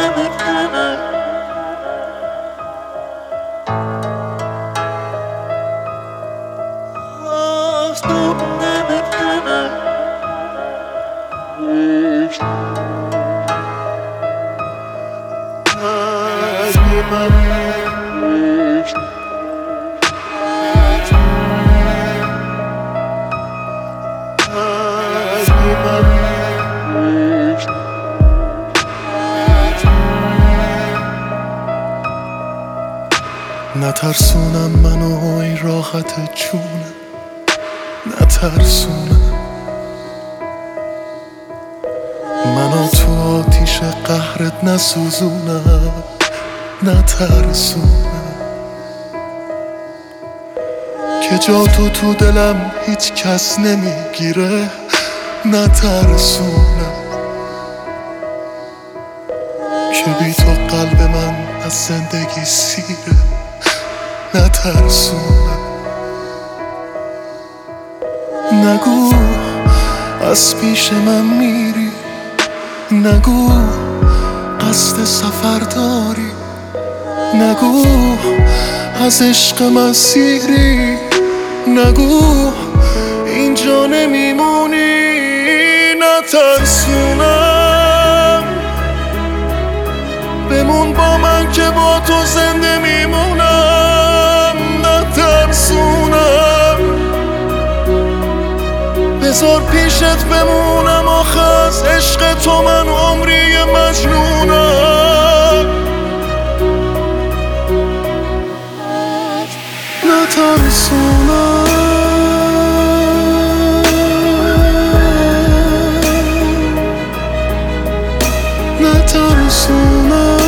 نترسونم منو ای راحت جونم، نترسونم منو تو آتیش قهرت نسوزونم، نترسونم که جا تو دلم هیچ کس نمیگیره، نترسونم که بی تو قلب من از زندگی سیره، نترسونم. نگو از پیش من میری، نگو قصد سفر داری، نگو از عشق مسیری، نگو اینجا نمیمونی، نترسونم بمون با من که با تو زنده میمونم، نترسونم بذار پیشت بمونم، آخه از عشق تو من عمری مجنونم، نترسونم نترسونم.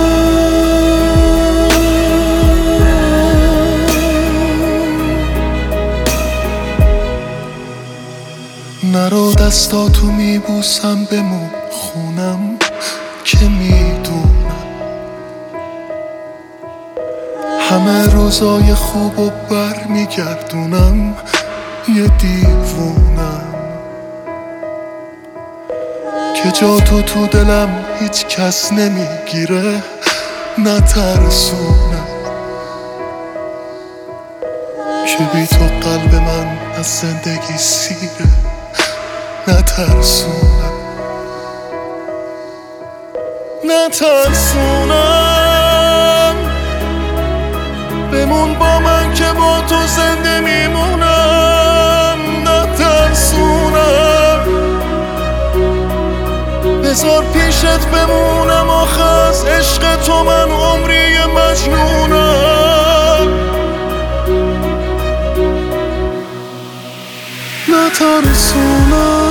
نرو دستاتو میبوسم بمون خونم که میدونم همه روزای خوبو بر میگردونم، یه دیوونم که جا تو دلم هیچ کس نمیگیره، نترسونم که بی تو قلب من از زندگی سیره، نترسونم نترسونم بمون با من که با تو زنده میمونم، نترسونم بذار پیشت بمونم، آخه از عشق تو من عمری مجنونم، نترسونم.